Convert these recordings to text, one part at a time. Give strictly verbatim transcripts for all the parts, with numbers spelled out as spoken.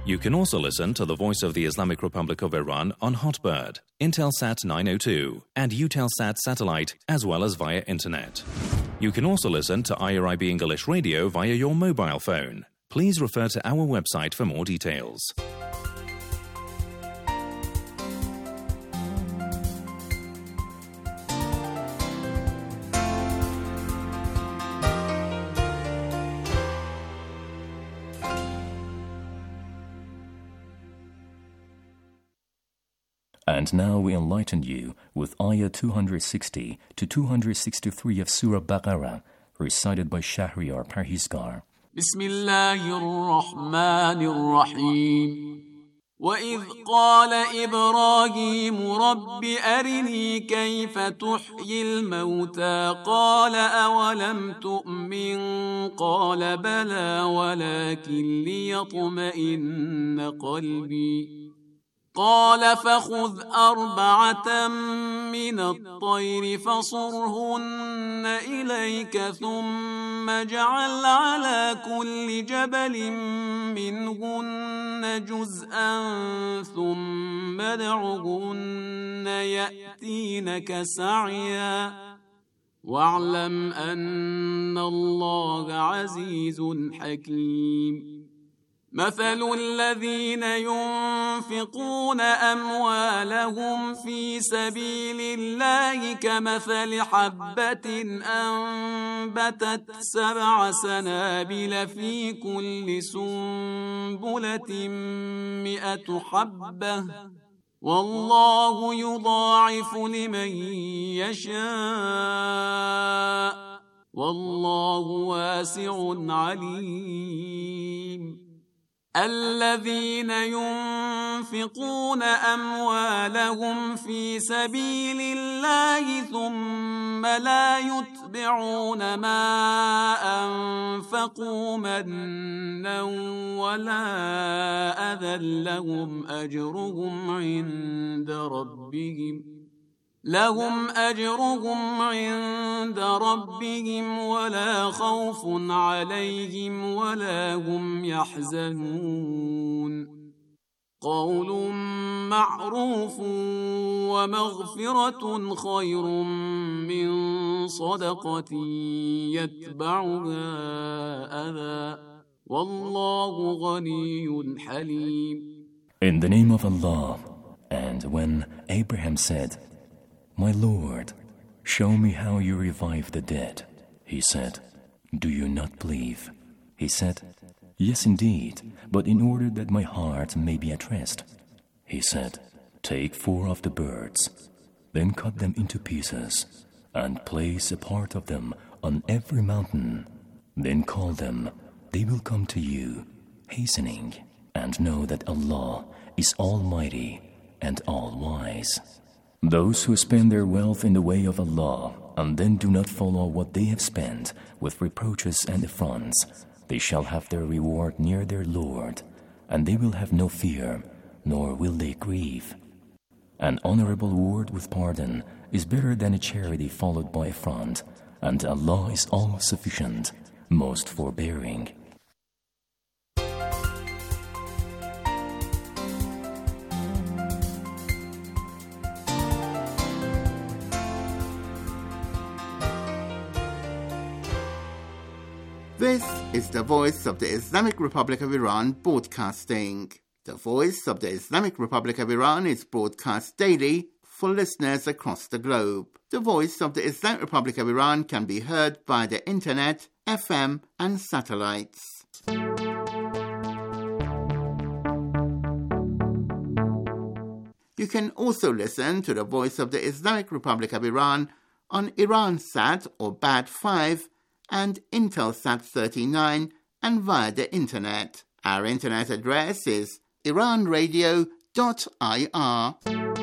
You can also listen to the Voice of the Islamic Republic of Iran on Hotbird, Intelsat nine oh two, and Eutelsat satellite, as well as via internet. You can also listen to I R I B English Radio via your mobile phone. Please refer to our website for more details. And now we enlighten you with Ayah two sixty to two sixty-three of Surah Baqarah, recited by Shahriar Parhizgar. Bismillahir-Rahmanir-Rahim. وَإِذْ قَالَ إِبْرَاهِيمُ رَبِّ أَرِنِي كَيْفَ تُحْيِي الْمَوْتَى قَالَ أَوَلَمْ تُؤْمِنْ قَالَ بَلَى وَلَكِنْ لِيَطْمَئِنَّ قَلْبِي قال فخذ أربعة من الطير فصرهن إليك ثم اجعل على كل جبل منهن جزءا ثم ادعهن يأتينك سعيا واعلم أن الله عزيز حكيم. مثل الذين ينفقون أموالهم في سبيل الله كمثل حبة أنبتت سبع سنابل في كل سنبلة مئة حبة والله يضاعف لمن يشاء والله واسع عليم. الذين ينفقون أموالهم في سبيل الله ثم لا يتبعون ما أنفقوا منا ولا أذى لهم أجرهم عند ربهم لهم أجرهم عند ربهم ولا خوف عليهم ولا هم يحزنون. قول معروف ومغفرة خير من صدقة يتبعها أذى والله غني حليم. In the name of Allah, and when Abraham said, My Lord, show me how you revive the dead. He said, Do you not believe? He said, Yes, indeed, but in order that my heart may be at rest. He said, Take four of the birds, then cut them into pieces, and place a part of them on every mountain. Then call them, they will come to you, hastening, and know that Allah is Almighty and All-Wise. Those who spend their wealth in the way of Allah and then do not follow what they have spent with reproaches and affronts, they shall have their reward near their Lord, and they will have no fear, nor will they grieve. An honorable word with pardon is better than a charity followed by affront, and Allah is all-sufficient, most forbearing. This is the Voice of the Islamic Republic of Iran broadcasting. The Voice of the Islamic Republic of Iran is broadcast daily for listeners across the globe. The Voice of the Islamic Republic of Iran can be heard via the internet, F M and satellites. You can also listen to the Voice of the Islamic Republic of Iran on Iransat or B A D five and Intelsat thirty-nine and via the internet. Our internet address is iran radio dot I R.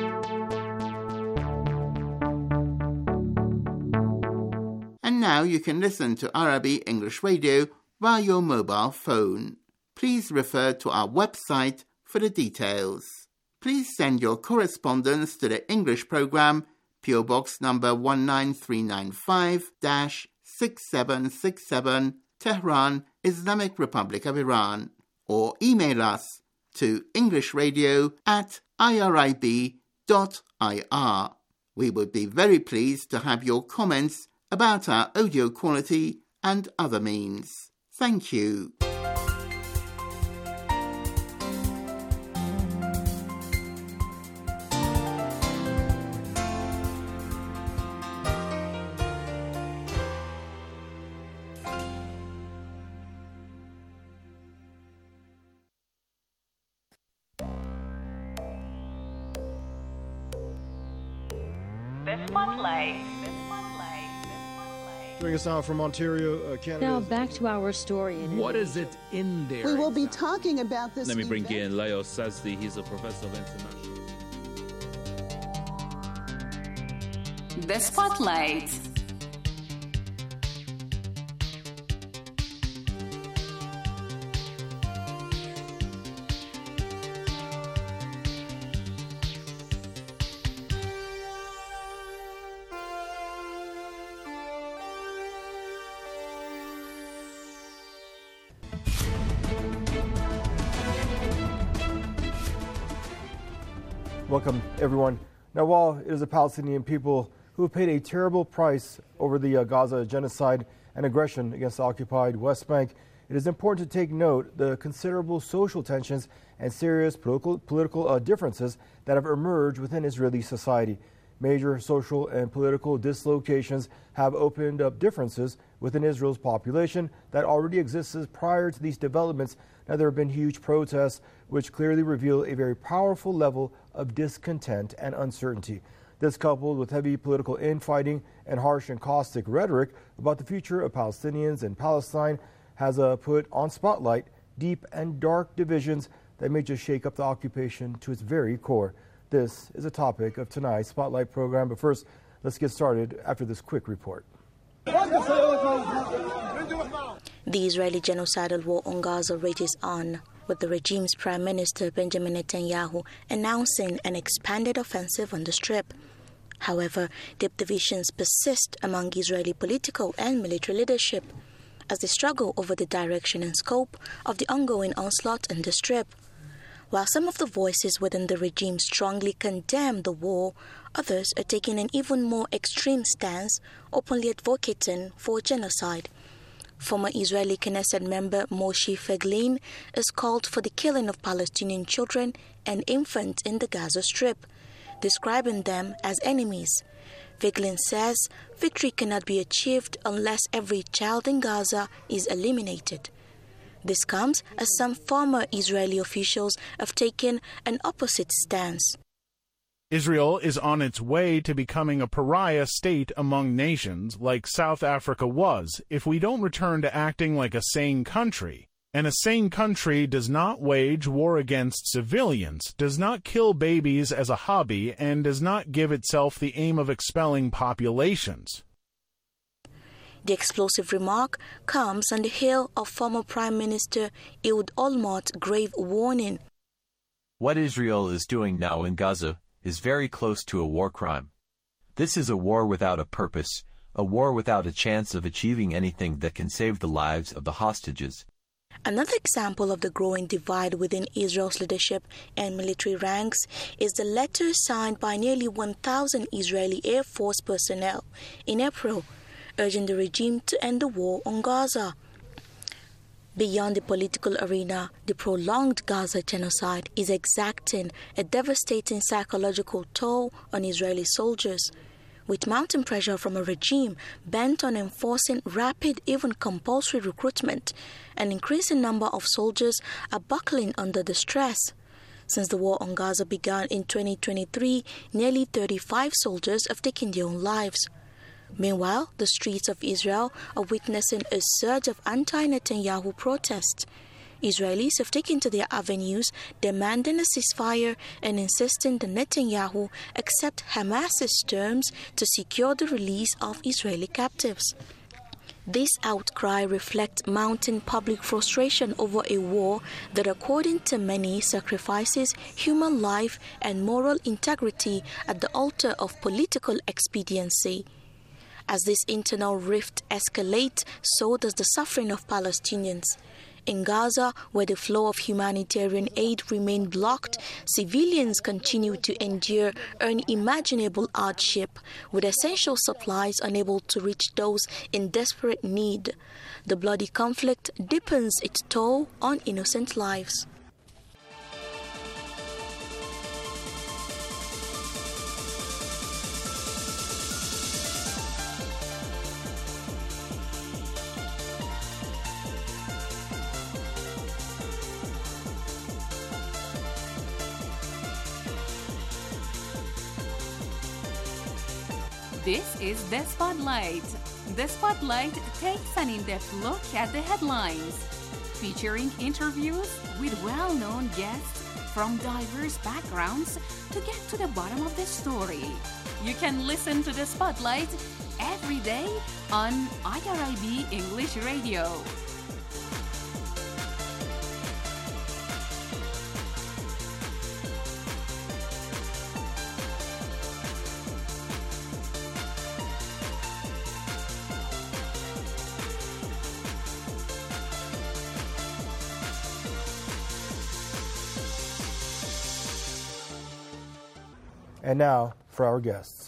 And now you can listen to Arabic English Radio via your mobile phone. Please refer to our website for the details. Please send your correspondence to the English program, P O Box number one nine three nine five, six seven six seven, Tehran, Islamic Republic of Iran, or email us to englishradio at irib dot I R. We would be very pleased to have your comments about our audio quality and other means. Thank you. Joining us now from Ontario, uh, Canada. Now back to our story. In what is it in there? We will be talking about this. Let me bring event. in Leo Sazdi. He's a professor of international. The Spotlight. Welcome, everyone. Now, while it is the Palestinian people who have paid a terrible price over the uh, Gaza genocide and aggression against the occupied West Bank, it is important to take note the considerable social tensions and serious political, political uh, differences that have emerged within Israeli society. Major social and political dislocations have opened up differences within Israel's population that already existed prior to these developments. Now, there have been huge protests which clearly reveal a very powerful level of discontent and uncertainty. This, coupled with heavy political infighting and harsh and caustic rhetoric about the future of Palestinians and Palestine, has uh, put on spotlight deep and dark divisions that may just shake up the occupation to its very core. This is a topic of tonight's Spotlight program, but first, let's get started after this quick report. The Israeli genocidal war on Gaza rages on, with the regime's Prime Minister Benjamin Netanyahu announcing an expanded offensive on the Strip. However, deep divisions persist among Israeli political and military leadership as they struggle over the direction and scope of the ongoing onslaught in the Strip. While some of the voices within the regime strongly condemn the war, others are taking an even more extreme stance, openly advocating for genocide. Former Israeli Knesset member Moshe Feiglin has called for the killing of Palestinian children and infants in the Gaza Strip, describing them as enemies. Feiglin says victory cannot be achieved unless every child in Gaza is eliminated. This comes as some former Israeli officials have taken an opposite stance. Israel is on its way to becoming a pariah state among nations like South Africa was if we don't return to acting like a sane country. And a sane country does not wage war against civilians, does not kill babies as a hobby, and does not give itself the aim of expelling populations. The explosive remark comes on the heel of former Prime Minister Ehud Olmert's grave warning. What Israel is doing now in Gaza is very close to a war crime. This is a war without a purpose, a war without a chance of achieving anything that can save the lives of the hostages. Another example of the growing divide within Israel's leadership and military ranks is the letter signed by nearly one thousand Israeli Air Force personnel in April, urging the regime to end the war on Gaza. Beyond the political arena, the prolonged Gaza genocide is exacting a devastating psychological toll on Israeli soldiers, with mounting pressure from a regime bent on enforcing rapid, even compulsory recruitment. An increasing number of soldiers are buckling under the stress. Since the war on Gaza began in twenty twenty-three, nearly thirty-five soldiers have taken their own lives. Meanwhile, the streets of Israel are witnessing a surge of anti-Netanyahu protests. Israelis have taken to their avenues demanding a ceasefire and insisting that Netanyahu accept Hamas's terms to secure the release of Israeli captives. This outcry reflects mounting public frustration over a war that, according to many, sacrifices human life and moral integrity at the altar of political expediency. As this internal rift escalates, so does the suffering of Palestinians. In Gaza, where the flow of humanitarian aid remained blocked, civilians continue to endure unimaginable hardship, with essential supplies unable to reach those in desperate need. The bloody conflict deepens its toll on innocent lives. This is The Spotlight. The Spotlight takes an in-depth look at the headlines, featuring interviews with well-known guests from diverse backgrounds to get to the bottom of the story. You can listen to The Spotlight every day on I R I B English Radio. And now for our guests.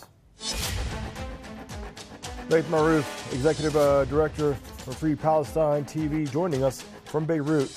Laith Marouf, Executive uh, Director for Free Palestine T V, joining us from Beirut.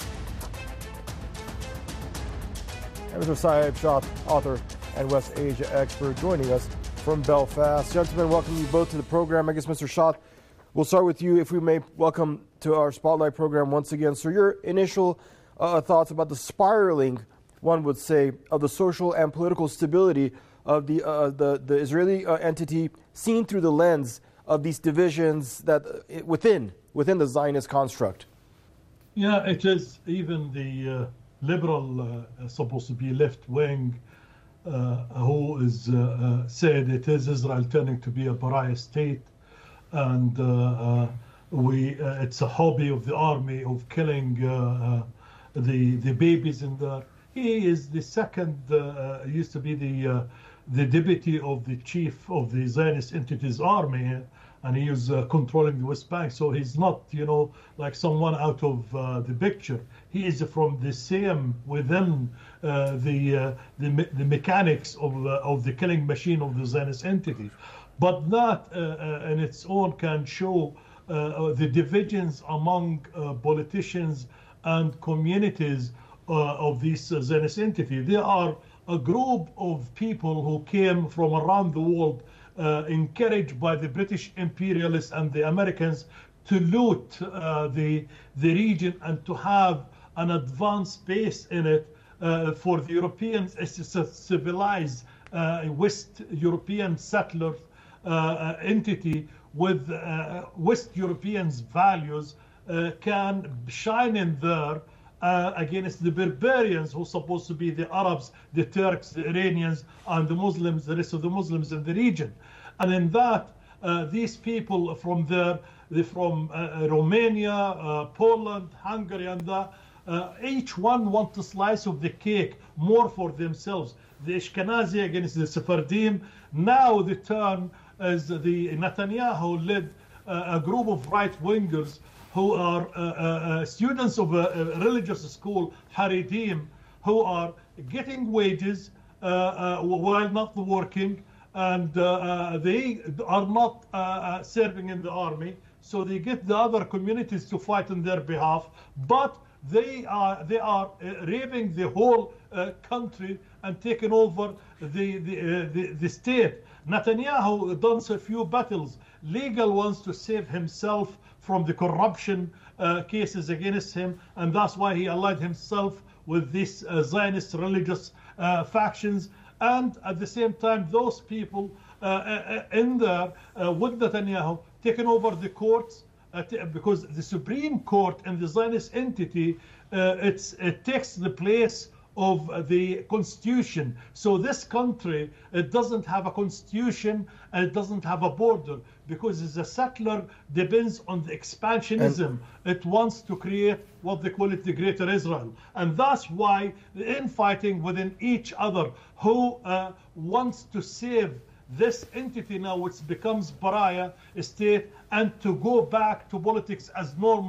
And Mister Saeb Shah, author and West Asia expert, joining us from Belfast. Gentlemen, welcome you both to the program. I guess, Mister Shah, we'll start with you, if we may. Welcome to our Spotlight program once again. So your initial uh, thoughts about the spiraling, one would say, of the social and political stability of the uh, the, the Israeli uh, entity, seen through the lens of these divisions that uh, within within the Zionist construct. Yeah, it is. Even the uh, liberal, uh, supposed to be left wing, uh, who is uh, uh, said it is Israel turning to be a pariah state, and uh, uh, we uh, it's a hobby of the army of killing uh, uh, the the babies in there. He is the second, uh, used to be the uh, the deputy of the chief of the Zionist entity's army, and he is uh, controlling the West Bank. So he's not, you know, like someone out of uh, the picture. He is from the same, within uh, the, uh, the the mechanics of uh, of the killing machine of the Zionist entity. But that uh, uh, in its own can show uh, the divisions among uh, politicians and communities Uh, of this uh, Zionist entity. They are a group of people who came from around the world, uh, encouraged by the British imperialists and the Americans to loot uh, the the region and to have an advanced base in it uh, for the Europeans. It's a civilized uh, West European settler uh, entity with uh, West Europeans' values uh, can shine in there Uh, against the barbarians who are supposed to be the Arabs, the Turks, the Iranians, and the Muslims, the rest of the Muslims in the region. And in that, uh, these people from there, they're from uh, Romania, uh, Poland, Hungary, and that, uh, each one wants a slice of the cake, more for themselves. The Ashkenazi against the Sephardim. Now the turn is the Netanyahu led uh, a group of right-wingers who are uh, uh, students of a, a religious school, Haredim, who are getting wages uh, uh, while not working, and uh, uh, they are not uh, uh, serving in the army, so they get the other communities to fight on their behalf, but they are they are uh, raping the whole uh, country and taking over the the, uh, the the state. Netanyahu done a few battles, legal ones, to save himself from the corruption uh, cases against him, and that's why he allied himself with these uh, Zionist religious uh, factions. And at the same time, those people uh, uh, in there uh, with Netanyahu taking over the courts, uh, t- because the Supreme Court in the Zionist entity, uh, it's, it takes the place of the constitution. So this country, it doesn't have a constitution and it doesn't have a border, because as a settler depends on the expansionism. And it wants to create what they call it the Greater Israel. And that's why the infighting within each other, who uh, wants to save this entity now, which becomes pariah state, and to go back to politics as normal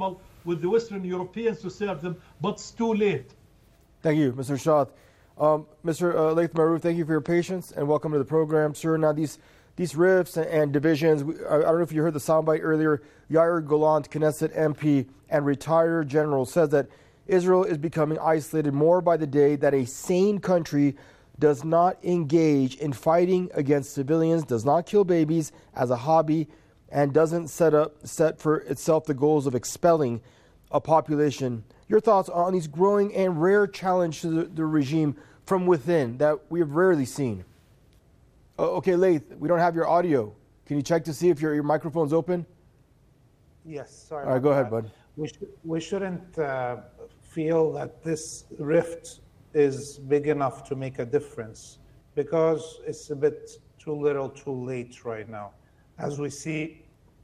with the Western Europeans to serve them, but it's too late. Thank you, Mister Shah. Um, Mister Uh, Laith Marouf, thank you for your patience and welcome to the program, sir. Now, these these rifts and, and divisions, we, I, I don't know if you heard the soundbite earlier. Yair Golant, Knesset M P and retired general, says that Israel is becoming isolated more by the day, that a sane country does not engage in fighting against civilians, does not kill babies as a hobby, and doesn't set up set for itself the goals of expelling a population. Your thoughts on these growing and rare challenge to the, the regime from within that we have rarely seen? Uh, okay, Laith, we don't have your audio. Can you check to see if your, your microphone's open? Yes, sorry. All right, go ahead, that. bud. We, sh- we shouldn't uh, feel that this rift is big enough to make a difference, because it's a bit too little too late right now. As we see,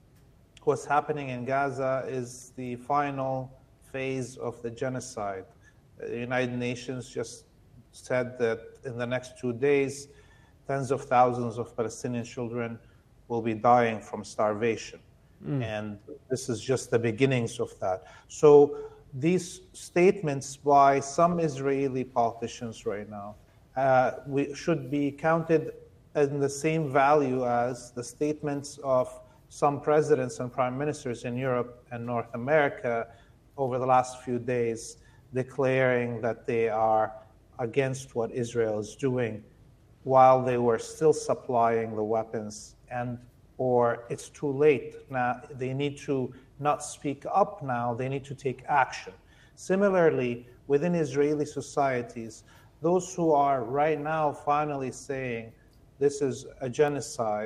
what's happening in Gaza is the final phase of the genocide. The United Nations just said that in the next two days, tens of thousands of Palestinian children will be dying from starvation. Mm. And this is just the beginnings of that. So these statements by some Israeli politicians right now uh, we should be counted in the same value as the statements of some presidents and prime ministers in Europe and North America over the last few days, declaring that they are against what Israel is doing while they were still supplying the weapons, and or it's too late. Now they need to not speak up now, they need to take action. Similarly, within Israeli societies, those who are right now finally saying this is a genocide,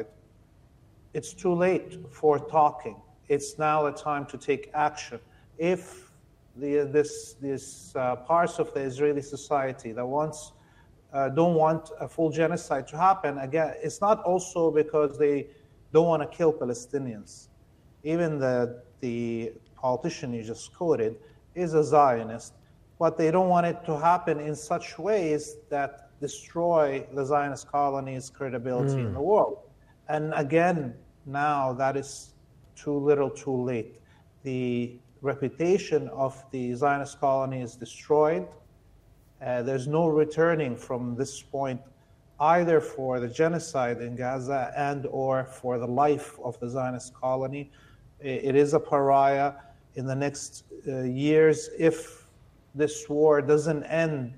it's too late for talking. It's now a time to take action. If the, this, this uh, parts of the Israeli society that wants, uh, don't want a full genocide to happen, again, it's not also because they don't want to kill Palestinians. Even the, the politician you just quoted is a Zionist, but they don't want it to happen in such ways that destroy the Zionist colony's credibility mm. in the world. And again, now that is too little too late. The reputation of the Zionist colony is destroyed. Uh, there's no returning from this point, either for the genocide in Gaza and or for the life of the Zionist colony. It is a pariah. In the next uh, years, if this war doesn't end,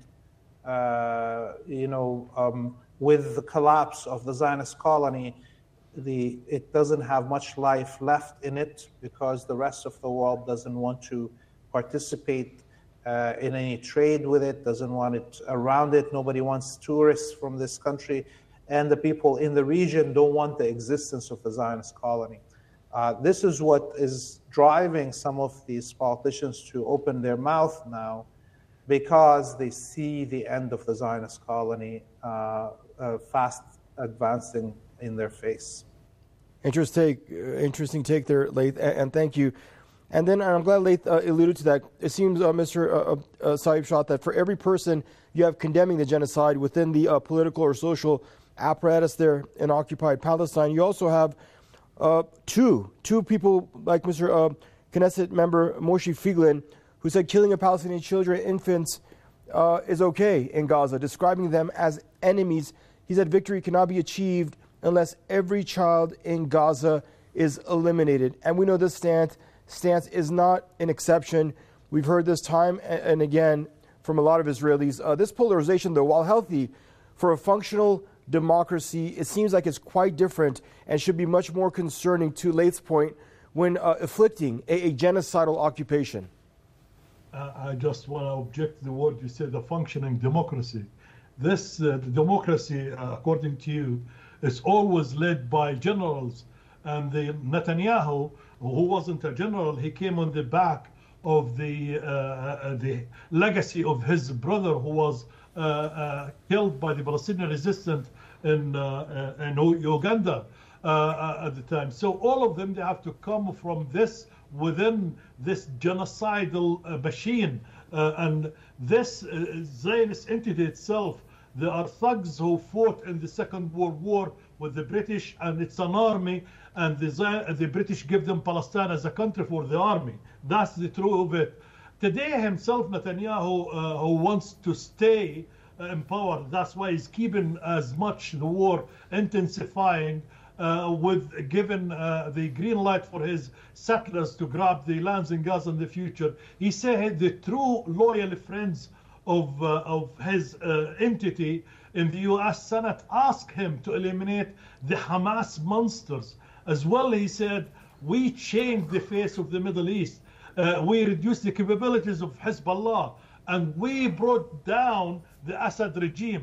uh, you know, um, with the collapse of the Zionist colony, the it doesn't have much life left in it, because the rest of the world doesn't want to participate uh, in any trade with it, doesn't want it around it. Nobody wants tourists from this country, and the people in the region don't want the existence of the Zionist colony. Uh, this is what is driving some of these politicians to open their mouth now, because they see the end of the Zionist colony uh, uh, fast advancing in their face. Interesting take, uh, interesting take there, Laith, and, and thank you. And then I'm glad Laith uh, alluded to that. It seems, uh, Mister Uh, uh, Saib Shah, that for every person you have condemning the genocide within the uh, political or social apparatus there in occupied Palestine, you also have uh, two, two people like Mister Uh, Knesset member Moshe Feiglin, who said killing of Palestinian children and infants uh, is okay in Gaza, describing them as enemies. He said victory cannot be achieved unless every child in Gaza is eliminated. And we know this stance, stance is not an exception. We've heard this time and again from a lot of Israelis. Uh, this polarization, though, while healthy for a functional democracy, it seems like it's quite different and should be much more concerning, to Laith's point, when uh, afflicting a, a genocidal occupation. Uh, I just want to object to the word you said, the functioning democracy. This uh, democracy, uh, according to you, is always led by generals. And the Netanyahu, who wasn't a general, he came on the back of the uh, uh, the legacy of his brother, who was uh, uh, killed by the Palestinian resistance in uh, uh, in Uganda uh, uh, at the time. So all of them, they have to come from this, within this genocidal uh, machine. Uh, and this uh, Zionist entity itself, there are thugs who fought in the Second World War with the British, and it's an army, and the, the British give them Palestine as a country for the army. That's the truth of it. Today himself, Netanyahu, uh, who wants to stay uh, in power, that's why he's keeping as much the war intensifying, uh, with given uh, the green light for his settlers to grab the lands in Gaza in the future. He said the true loyal friends of, uh, of his uh, entity in the U S Senate asked him to eliminate the Hamas monsters. As well, he said, we changed the face of the Middle East. Uh, we reduced the capabilities of Hezbollah, and we brought down the Assad regime.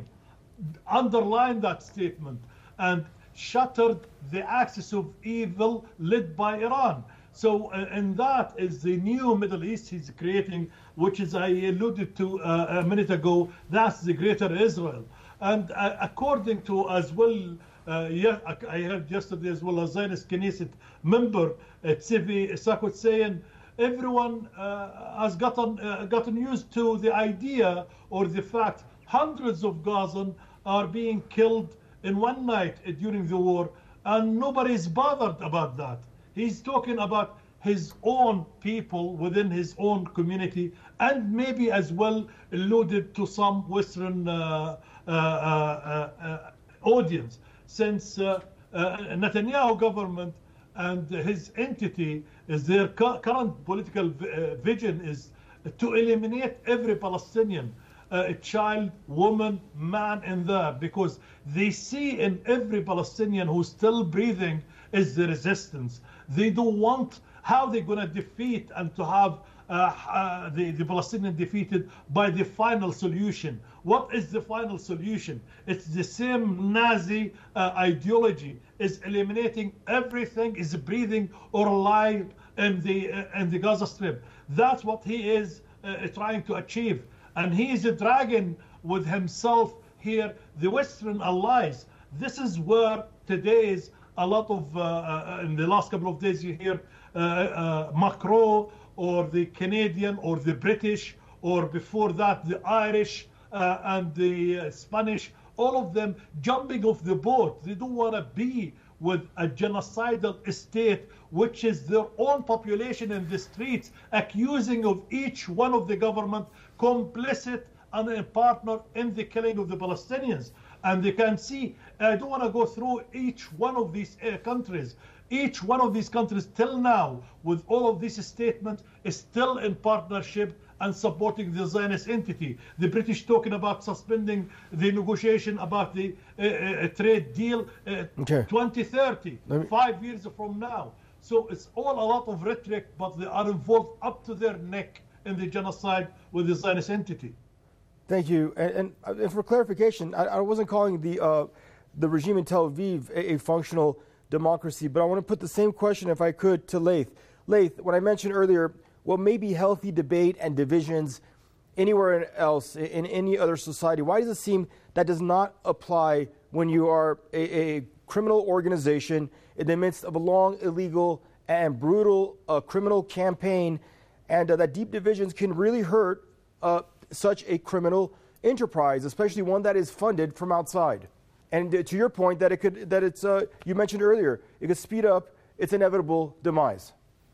Underline that statement and shattered the axis of evil led by Iran. So, uh, and that is the new Middle East he's creating, which, as I alluded to uh, a minute ago, that's the greater Israel. And uh, according to, as well, uh, yeah, I heard yesterday as well, a Zionist Knesset member, uh, Tzivi Sakot, saying, everyone uh, has gotten uh, gotten used to the idea or the fact hundreds of Gazans are being killed in one night during the war, and nobody's bothered about that. He's talking about his own people within his own community, and maybe as well alluded to some Western uh, uh, uh, uh, audience, since uh, uh, Netanyahu government and his entity is their current political vision is to eliminate every Palestinian, uh, child, woman, man in there, because they see in every Palestinian who's still breathing is the resistance. They don't want how they're going to defeat and to have uh, uh, the, the Palestinian defeated by the final solution. What is the final solution? It's the same Nazi uh, ideology, is eliminating everything is breathing or alive in the uh, in the Gaza Strip. That's what he is uh, trying to achieve, and he is dragging with himself here the Western allies. This is where today's a lot of uh, uh, in the last couple of days you hear uh, uh, Macron or the Canadian or the British, or before that the Irish uh, and the uh, Spanish, all of them jumping off the boat. They don't want to be with a genocidal state, which is their own population in the streets, accusing of each one of the government complicit and a partner in the killing of the Palestinians. And they can see, I don't want to go through each one of these uh, countries. Each one of these countries till now, with all of these statements, is still in partnership and supporting the Zionist entity. The British talking about suspending the negotiation about the uh, uh, trade deal uh, okay. twenty thirty, me... five years from now. So it's all a lot of rhetoric, but they are involved up to their neck in the genocide with the Zionist entity. Thank you. And, and, and for clarification, I, I wasn't calling the uh, the regime in Tel Aviv a, a functional democracy, but I want to put the same question, if I could, to Laith. Laith, when I mentioned earlier, what may be healthy debate and divisions anywhere else in any other society, why does it seem that does not apply when you are a, a criminal organization in the midst of a long, illegal, and brutal uh, criminal campaign, and uh, that deep divisions can really hurt uh, such a criminal enterprise, especially one that is funded from outside? And uh, to your point, that it could, that it's, uh, you mentioned earlier, it could speed up its inevitable demise.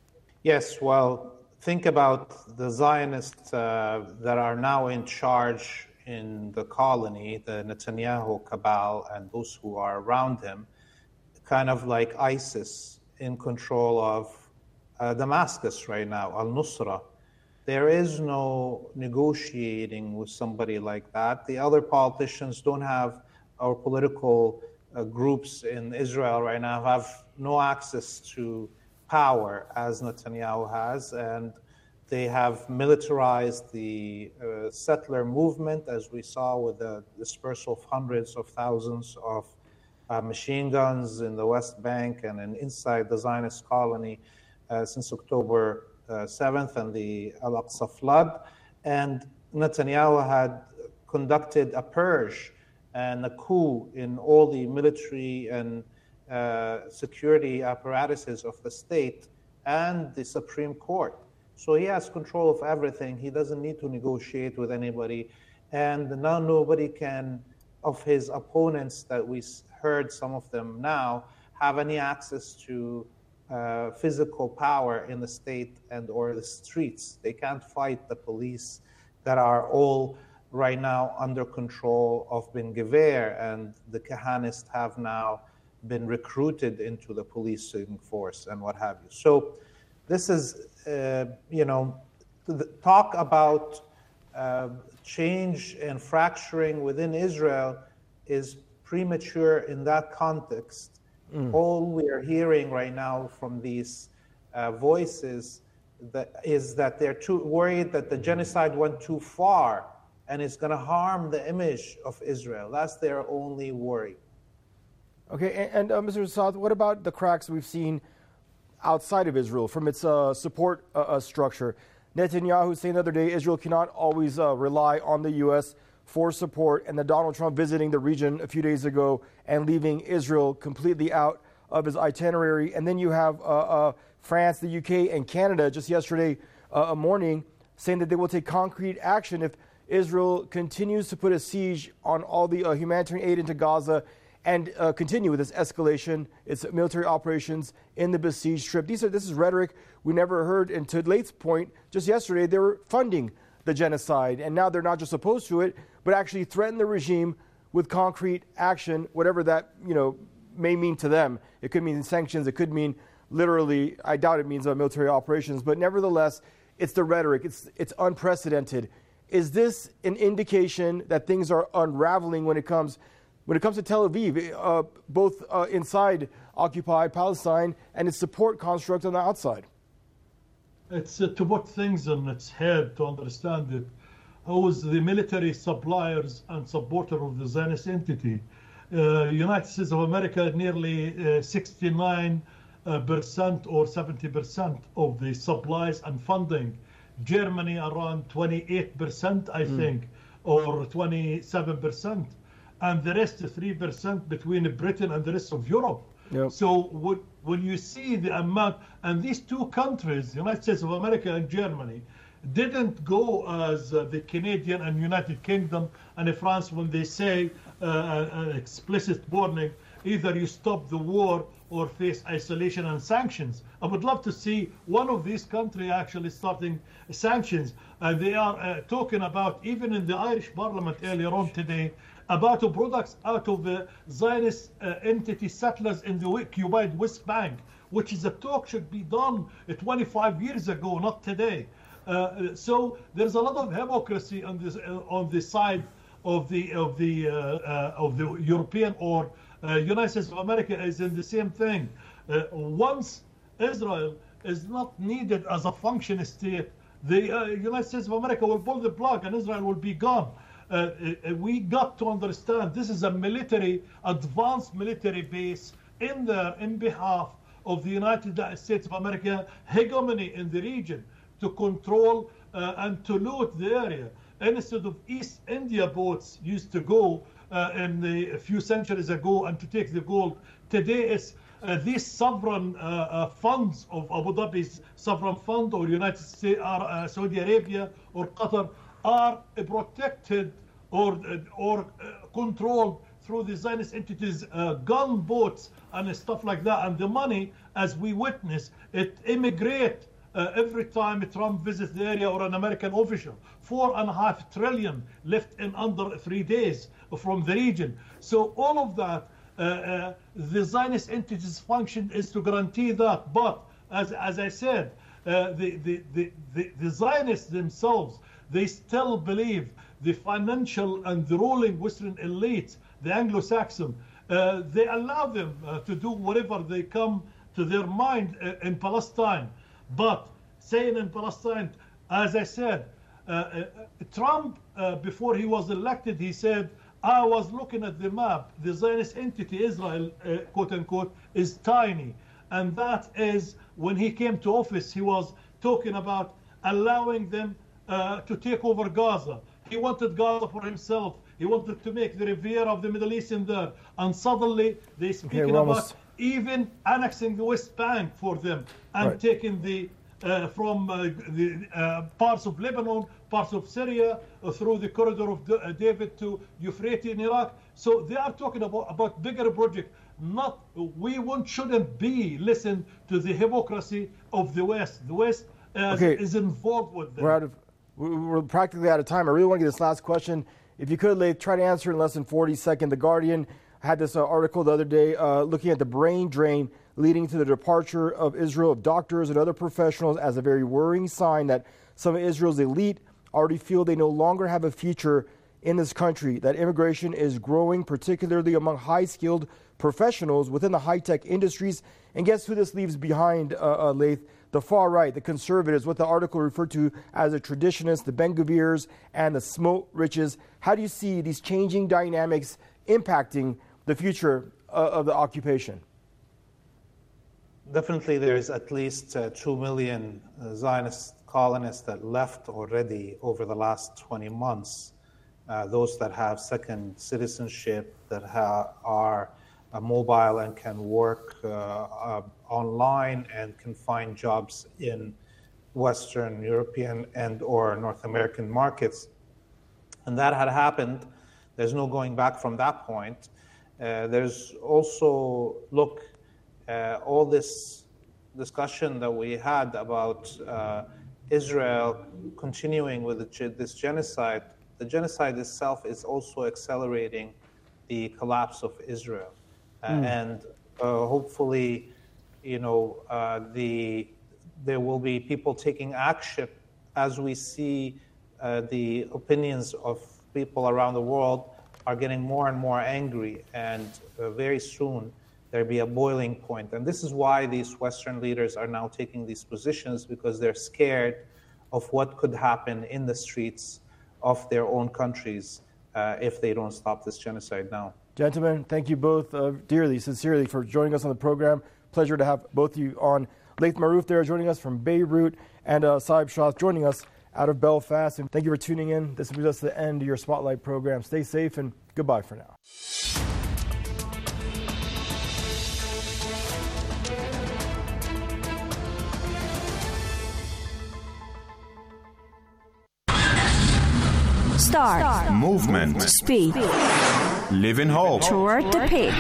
Yes, well, think about the Zionists uh, that are now in charge in the colony, the Netanyahu cabal and those who are around him, kind of like ISIS in control of uh, Damascus right now, al-Nusra. There is no negotiating with somebody like that. The other politicians don't have, our political uh, groups in Israel right now have no access to power as Netanyahu has, and they have militarized the uh, settler movement, as we saw with the dispersal of hundreds of thousands of uh, machine guns in the West Bank and in, inside the Zionist colony uh, since October uh, seventh and the Al-Aqsa flood. And Netanyahu had conducted a purge and a coup in all the military and uh, security apparatuses of the state and the Supreme Court. So he has control of everything. He doesn't need to negotiate with anybody. And now nobody can, of his opponents that we heard some of them now, have any access to uh, physical power in the state and or the streets. They can't fight the police that are all right now under control of Ben Gvir, and the Kahanists have now been recruited into the policing force and what have you. So this is, uh, you know, the talk about uh, change and fracturing within Israel is premature in that context. Mm. All we are hearing right now from these uh, voices that is that they're too worried that the genocide went too far and it's going to harm the image of Israel. That's their only worry. Okay, and, and uh, Mister Saad, what about the cracks we've seen outside of Israel from its uh, support uh, uh, structure? Netanyahu saying the other day Israel cannot always uh, rely on the U S for support, and the Donald Trump visiting the region a few days ago and leaving Israel completely out of his itinerary. And then you have uh, uh, France, the U K, and Canada just yesterday uh, morning saying that they will take concrete action if Israel continues to put a siege on all the uh, humanitarian aid into Gaza and uh, continue with its escalation, its military operations in the besieged Strip. These are, this is rhetoric we never heard. And to Late's point, just yesterday they were funding the genocide, and now they're not just opposed to it, but actually threaten the regime with concrete action, whatever that you know may mean to them. It could mean sanctions. It could mean literally, I doubt it means uh, military operations, but nevertheless, it's the rhetoric. It's it's unprecedented. Is this an indication that things are unraveling when it comes when it comes to Tel Aviv, uh, both uh, inside occupied Palestine and its support construct on the outside? It's uh, to put things on its head to understand it. Who is the military suppliers and supporter of the Zionist entity? Uh, United States of America, nearly uh, sixty-nine percent or seventy percent of the supplies and funding. Germany around twenty-eight percent, I mm. think, or twenty-seven percent. And the rest, three percent between Britain and the rest of Europe. Yep. So when, when you see the amount, and these two countries, the United States of America and Germany, didn't go as uh, the Canadian and United Kingdom and France when they say uh, an explicit warning, either you stop the war or face isolation and sanctions. I would love to see one of these countries actually starting sanctions. And they are uh, talking about, even in the Irish Parliament earlier on today, about the products out of the Zionist uh, entity settlers in the occupied West Bank, which is a talk should be done twenty-five years ago, not today. Uh, so there's a lot of hypocrisy on this uh, on the side of the of the uh, uh, of the European or uh, United States of America is in the same thing. Uh, once Israel is not needed as a function state, the uh, United States of America will pull the plug and Israel will be gone. Uh, we got to understand this is a military, advanced military base in there in behalf of the United States of America hegemony in the region to control uh, and to loot the area. Instead of East India boats used to go uh, in the, a few centuries ago and to take the gold, today it's uh, these sovereign uh, uh, funds of Abu Dhabi's sovereign fund or United States, uh, Saudi Arabia or Qatar are protected or or uh, controlled through the Zionist entities, uh, gunboats and stuff like that. And the money, as we witness, it immigrate uh, every time Trump visits the area or an American official. Four and a half trillion left in under three days from the region. So all of that, uh, uh, the Zionist entities' function is to guarantee that. But as as I said, uh, the, the, the, the, the Zionists themselves, they still believe the financial and the ruling Western elites, the Anglo-Saxon, uh, they allow them uh, to do whatever they come to their mind uh, in Palestine. But saying in Palestine, as I said, uh, uh, Trump, uh, before he was elected, he said, I was looking at the map, the Zionist entity, Israel, uh, quote unquote, is tiny. And that is, when he came to office, he was talking about allowing them uh, to take over Gaza. He wanted Gaza for himself. He wanted to make the Riviera of the Middle East in there. And suddenly they're speaking okay, about even annexing the West Bank for them and right. taking the uh, from uh, the uh, parts of Lebanon, parts of Syria, uh, through the corridor of D- uh, David to Euphrates in Iraq. So they are talking about, about bigger project. not we won't, shouldn't be listen to the hypocrisy of the West. The West uh, okay. is involved with them. We're out of, we're practically out of time. I really want to get this last question. If you could, Laith, try to answer in less than forty seconds. The Guardian had this uh, article the other day uh, looking at the brain drain leading to the departure of Israel of doctors and other professionals as a very worrying sign that some of Israel's elite already feel they no longer have a future in this country, that immigration is growing, particularly among high-skilled professionals within the high-tech industries. And guess who this leaves behind, uh, uh, Laith? The far right, the conservatives, what the article referred to as the traditionalists, the Ben-Gvirs, and the Smotriches. How do you see these changing dynamics impacting the future uh, of the occupation? Definitely, there's at least uh, two million uh, Zionist colonists that left already over the last twenty months. Uh, those that have second citizenship, that ha- are uh, mobile and can work uh, uh, online and can find jobs in Western European and or North American markets. And that had happened. There's no going back from that point. Uh, there's also, look, uh, all this discussion that we had about uh, Israel continuing with the, this genocide. The genocide itself is also accelerating the collapse of Israel. Uh, mm. And uh, hopefully, you know, uh, the there will be people taking action as we see uh, the opinions of people around the world are getting more and more angry. And uh, very soon there'll be a boiling point. And this is why these Western leaders are now taking these positions, because they're scared of what could happen in the streets of their own countries uh, if they don't stop this genocide now. Gentlemen, thank you both uh, dearly, sincerely for joining us on the program. Pleasure to have both of you on. Laith Marouf there joining us from Beirut, and uh, Saib Shah joining us out of Belfast. And thank you for tuning in. This brings us to the end of your Spotlight program. Stay safe and goodbye for now. Start. Start. Movement. Speed. Live in hope. Toward the peak.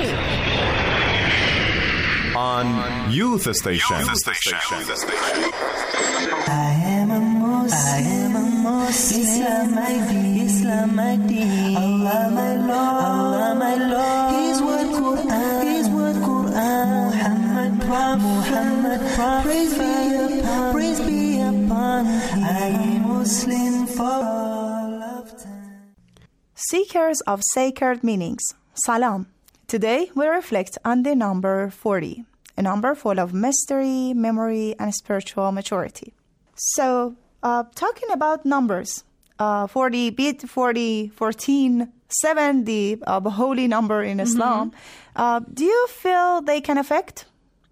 On Youth Station. Youth Station. I am a Muslim. I am a Muslim. Islam my deen. Islam my deen. Allah my Lord. Allah my Lord. His word Quran. His word Quran. Muhammad Prophet. Muhammad Prophet. Praise be upon. Praise be upon. I am Muslim for all of time. Seekers of sacred meanings. Salam. Today we reflect on the number forty, a number full of mystery, memory, and spiritual maturity. So, uh, talking about numbers, uh, forty, bit forty, fourteen, seven, the uh, holy number in Islam, mm-hmm. uh, do you feel they can affect?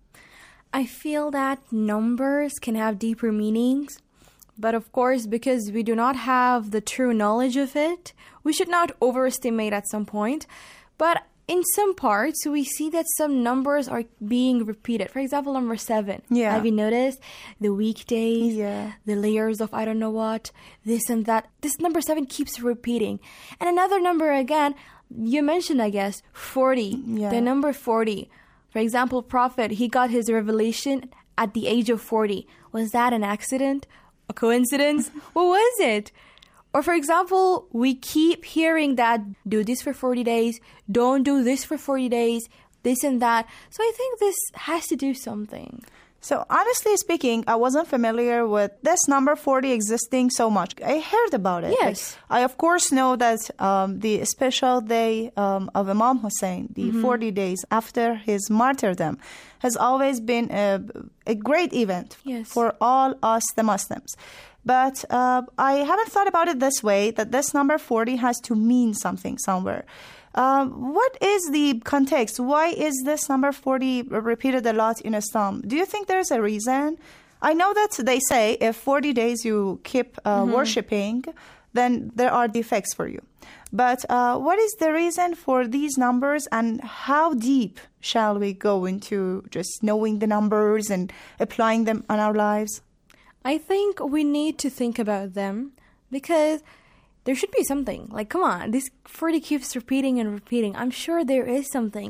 I feel that numbers can have deeper meanings, but of course, because we do not have the true knowledge of it, we should not overestimate at some point. But in some parts, we see that some numbers are being repeated. For example, number seven. Yeah. Have you noticed the weekdays, yeah. the layers of I don't know what, this and that? This number seven keeps repeating. And another number again, you mentioned, I guess, forty. Yeah. The number forty. For example, Prophet, he got his revelation at the age of forty. Was that an accident? A coincidence? What was it? Or for example, we keep hearing that do this for forty days, don't do this for forty days, this and that. So I think this has to do something. So honestly speaking, I wasn't familiar with this number forty existing so much. I heard about it. Yes. Like, I of course know that um, the special day um, of Imam Hussein, the mm-hmm. forty days after his martyrdom, has always been a, a great event yes. for all us, the Muslims. But uh, I haven't thought about it this way, that this number forty has to mean something somewhere. Um, what is the context? Why is this number forty repeated a lot in Islam? Do you think there's a reason? I know that they say if forty days you keep uh, mm-hmm. worshipping, then there are defects for you. But uh, what is the reason for these numbers, and how deep shall we go into just knowing the numbers and applying them on our lives? I think we need to think about them because there should be something. Like, come on, this forty keeps repeating and repeating. I'm sure there is something.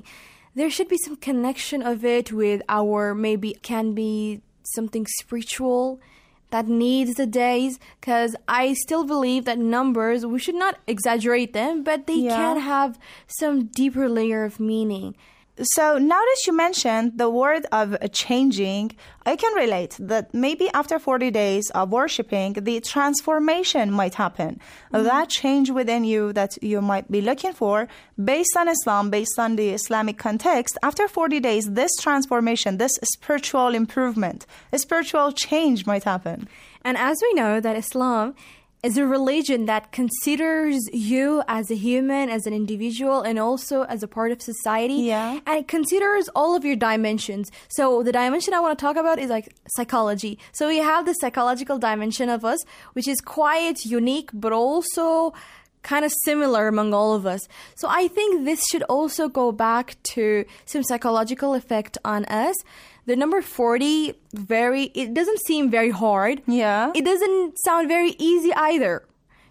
there should be some connection of it with our, maybe can be something spiritual that needs the days, because I still believe that numbers, we should not exaggerate them, but they Yeah. can have some deeper layer of meaning. So now that you mentioned the word of changing, I can relate that maybe after forty days of worshiping, the transformation might happen. Mm-hmm. That change within you that you might be looking for, based on Islam, based on the Islamic context, after forty days, this transformation, this spiritual improvement, a spiritual change might happen. And as we know that Islam is a religion that considers you as a human, as an individual, and also as a part of society. Yeah. And it considers all of your dimensions. So the dimension I want to talk about is like psychology. So we have the psychological dimension of us, which is quite unique, but also kind of similar among all of us. So I think this should also go back to some psychological effect on us. The number forty, very, it doesn't seem very hard. Yeah. It doesn't sound very easy either.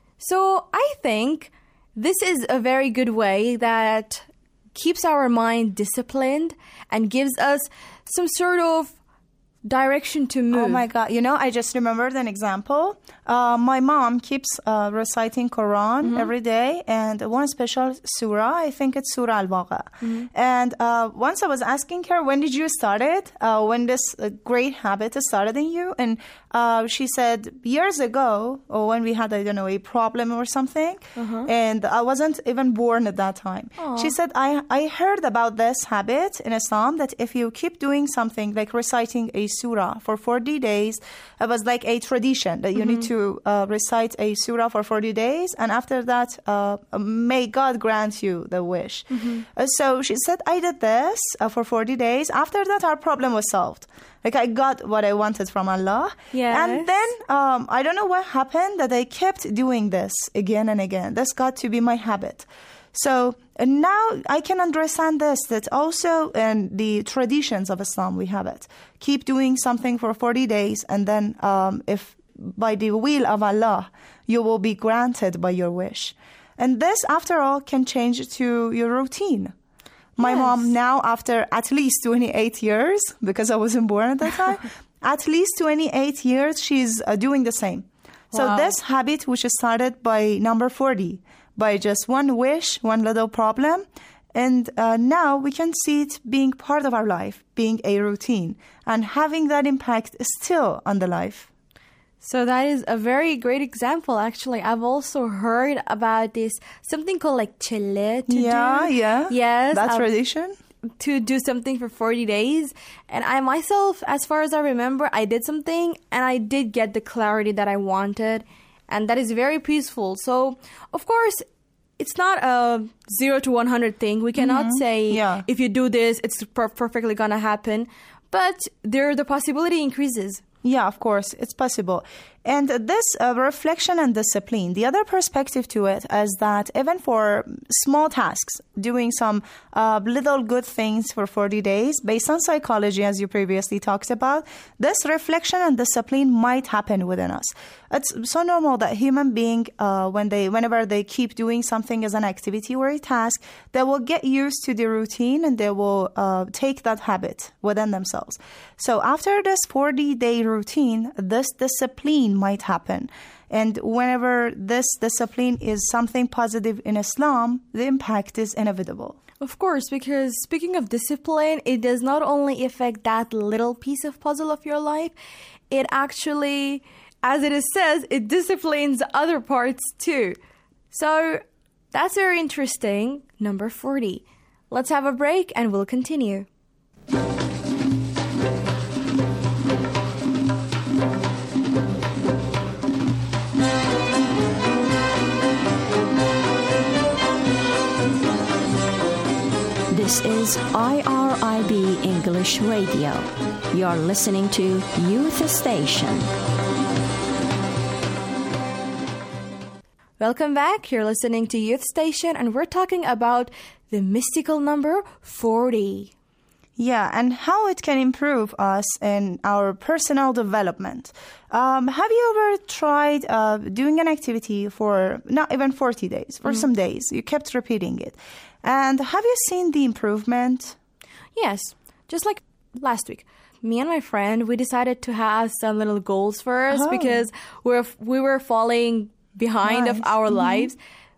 So I think this is a very good way that keeps our mind disciplined and gives us some sort of direction to move. Oh my God. You know, I just remembered an example. Uh, my mom keeps uh, reciting Quran mm-hmm. every day, and one special surah, I think it's Surah Al-Waqa. Mm-hmm. And uh, once I was asking her, when did you start it? Uh, when this uh, great habit started in you? And uh, she said, years ago, or when we had, I don't know, a problem or something, uh-huh. and I wasn't even born at that time. Aww. She said, I, I heard about this habit in Islam, that if you keep doing something like reciting a surah for forty days, it was like a tradition that you mm-hmm. need to uh, recite a surah for forty days, and after that, uh, may God grant you the wish. Mm-hmm. Uh, so she said, I did this uh, for forty days. After that, our problem was solved. Like, I got what I wanted from Allah. Yes. And then, um, I don't know what happened, that I kept doing this again and again. This got to be my habit. So and now I can understand this, that also in the traditions of Islam, we have it. Keep doing something for forty days, and then um, if by the will of Allah, you will be granted by your wish. And this, after all, can change to your routine. My yes. mom now, after at least twenty-eight years, because I wasn't born at that time, at least twenty-eight years, she's uh, doing the same. Wow. So this habit, which started by number forty, by just one wish, one little problem, and uh, now we can see it being part of our life, being a routine, and having that impact still on the life. So that is a very great example, actually. I've also heard about this, something called like chile to yeah, do. Yeah, Yes. That's tradition. To do something for forty days. And I myself, as far as I remember, I did something and I did get the clarity that I wanted. And that is very peaceful. So, of course, it's not a zero to one hundred thing. We cannot mm-hmm. say, yeah. if you do this, it's per- perfectly going to happen. But there, the possibility increases. Yeah, of course, it's possible. And this uh, reflection and discipline, the other perspective to it is that even for small tasks, doing some uh, little good things for forty days, based on psychology, as you previously talked about, this reflection and discipline might happen within us. It's so normal that human being, uh, when they, whenever they keep doing something as an activity or a task, they will get used to the routine and they will uh, take that habit within themselves. So after this forty-day routine, this discipline might happen. And whenever this discipline is something positive in Islam, the impact is inevitable. Of course, because speaking of discipline, it does not only affect that little piece of puzzle of your life, it actually, as it is says, it disciplines other parts too. So that's very interesting. Number forty. Let's have a break and we'll continue. This is I R I B English Radio. You're listening to Youth Station. Welcome back. You're listening to Youth Station, and we're talking about the mystical number forty. Yeah, and how it can improve us in our personal development. Um, have you ever tried uh, doing an activity for not even forty days, for mm-hmm. some days? You kept repeating it. And have you seen the improvement? Yes, just like last week. Me and my friend, we decided to have some little goals first Oh. because we're, we were falling behind Nice. of our Mhm. lives.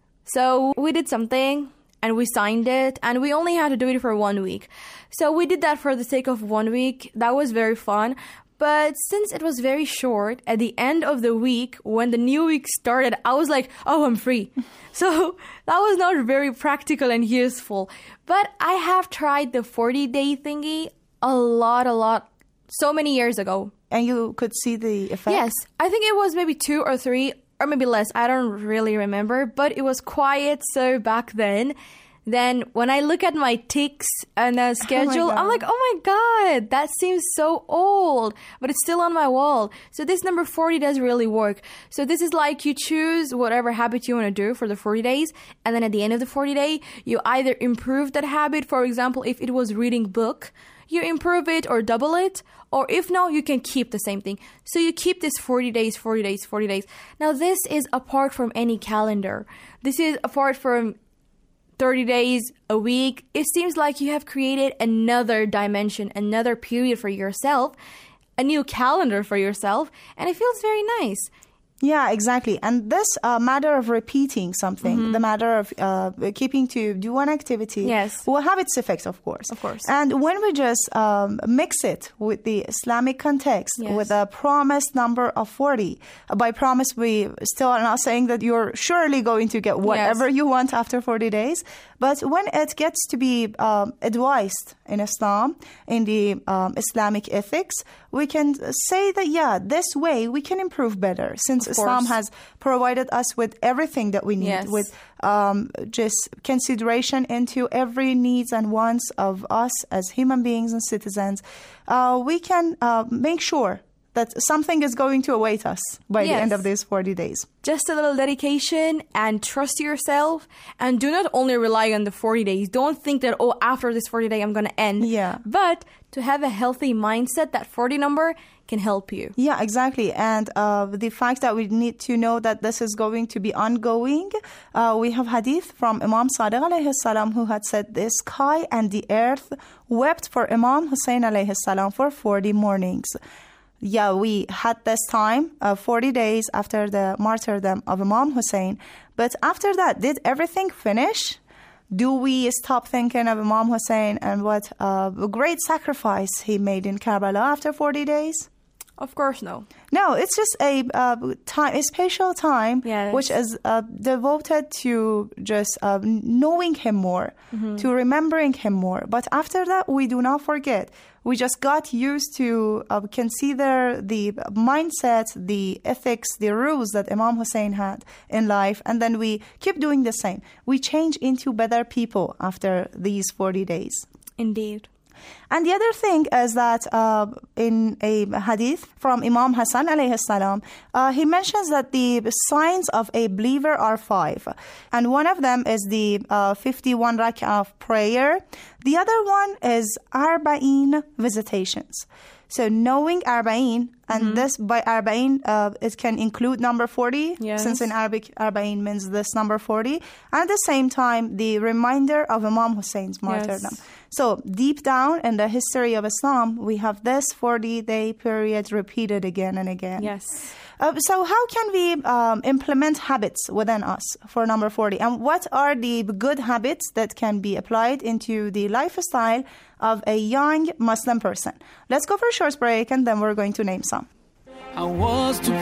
So we did something and we signed it, and we only had to do it for one week. So we did that for the sake of one week. That was very fun. But since it was very short, at the end of the week, when the new week started, I was like, oh, I'm free. So that was not very practical and useful. But I have tried the forty-day thingy a lot, a lot, so many years ago. And you could see the effect? Yes. I think it was maybe two or three, or maybe less. I don't really remember. But it was quiet, so back then. Then when I look at my ticks and the schedule, God. I'm like, oh my God, that seems so old, but it's still on my wall. So this number forty does really work. So this is like you choose whatever habit you want to do for the forty days. And then at the end of the forty day, you either improve that habit. For example, if it was reading book, you improve it or double it. Or if no, you can keep the same thing. So you keep this forty days, forty days, forty days. Now this is apart from any calendar. This is apart from thirty days, a week. It seems like you have created another dimension, another period for yourself, a new calendar for yourself, and it feels very nice. Yeah, exactly. And this uh, matter of repeating something, Mhm. the matter of uh, keeping to do one activity, Yes. will have its effects, of course. Of course. And when we just um, mix it with the Islamic context, Yes. with a promised number of forty, uh, by promise, we still are not saying that you're surely going to get whatever Yes. you want after forty days. But when it gets to be um, advised in Islam, in the um, Islamic ethics, we can say that, yeah, this way we can improve better, since Of Islam course. has provided us with everything that we need, Yes. with um, just consideration into every needs and wants of us as human beings and citizens. Uh, we can uh, make sure that something is going to await us by the Yes. end of these forty days. Just a little dedication and trust yourself, and do not only rely on the forty days. Don't think that, oh, after this forty day I'm going to end. Yeah. But to have a healthy mindset, that forty number can help you. Yeah, exactly. And uh, the fact that we need to know that this is going to be ongoing. Uh, we have hadith from Imam Sadiq alayhi salam, who had said, the sky and the earth wept for Imam Hussein alayhi salam for forty mornings. Yeah, we had this time, uh, forty days after the martyrdom of Imam Hussein. But after that, did everything finish? Do we stop thinking of Imam Hussein and what uh, a great sacrifice he made in Karbala after forty days? Of course, no. No, it's just a uh, time, a special time, Yes. which is uh, devoted to just uh, knowing him more, Mhm. to remembering him more. But after that, we do not forget. We just got used to uh, consider the mindset, the ethics, the rules that Imam Hussein had in life, and then we keep doing the same. We change into better people after these forty days. Indeed. And the other thing is that uh, in a hadith from Imam Hassan alayhi salam, uh, he mentions that the signs of a believer are five. And one of them is the uh, fifty-one rak'ah of prayer. The other one is arba'in visitations. So knowing arba'in, and Mhm. this by arba'in, uh, it can include number forty, Yes. since in Arabic arba'in means this number forty. And at the same time, the reminder of Imam Hussein's martyrdom. So deep down in the history of Islam, we have this forty-day period repeated again and again. Yes. Uh, so how can we um, implement habits within us for number forty? And what are the good habits that can be applied into the lifestyle of a young Muslim person? Let's go for a short break, and then we're going to name some. I was too